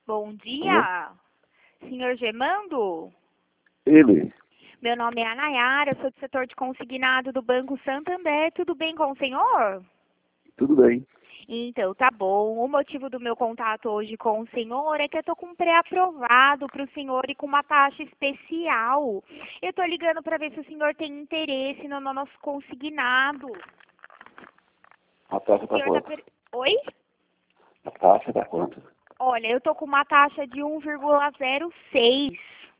Bom dia, senhor Gemando. Ele. Meu nome é Anayara, sou do setor de consignado do Banco Santander. Tudo bem com o senhor? Tudo bem. Então, tá bom. O motivo do meu contato hoje com o senhor é que eu tô com um pré-aprovado para o senhor e com uma taxa especial. Eu tô ligando para ver se o senhor tem interesse no nosso consignado. A taxa O tá senhor quanto? Oi? A taxa tá quanto? Olha, eu tô com uma taxa de 1,06.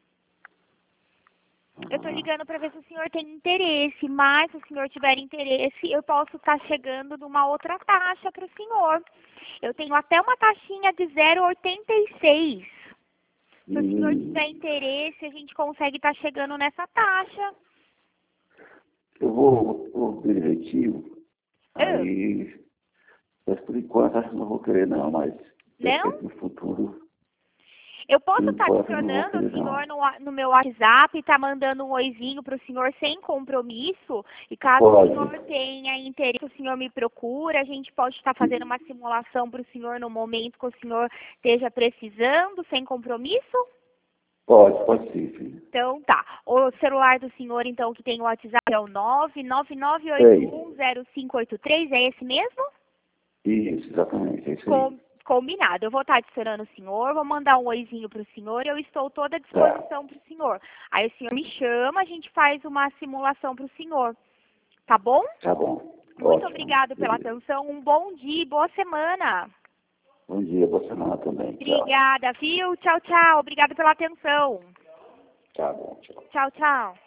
Eu tô ligando para ver se o senhor tem interesse, mas se o senhor tiver interesse, eu posso estar chegando numa outra taxa para o senhor. Eu tenho até uma taxinha de 0,86. Se o senhor tiver interesse, a gente consegue estar chegando nessa taxa. Eu vou ver direitinho. Aí, mas por enquanto acho que não vou querer não, mas de Não? repente no futuro, Eu por posso estar enquanto eu não vou adicionando o querer senhor não. no meu WhatsApp, tá mandando um oizinho para o senhor sem compromisso. E caso o Pode. senhor tenha interesse, o senhor me procura. A gente pode estar fazendo uma simulação para o senhor no momento que o senhor esteja precisando, sem compromisso? Pode sim, filho. Então tá. O celular do senhor, então, que tem o WhatsApp é o 999810583, é esse mesmo? Isso, exatamente, é isso aí. Combinado. Eu vou estar adicionando o senhor, vou mandar um oizinho para o senhor e eu estou toda à disposição para o senhor. Aí o senhor me chama, a gente faz uma simulação para o senhor. Tá bom? Tá bom. Muito Ótimo. obrigado pela Beleza. atenção. Um bom dia e boa semana. Bom dia, boa semana também. Tchau. Obrigada, viu? Tchau, tchau. Obrigada pela atenção. Tá bom, tchau. Tchau, tchau.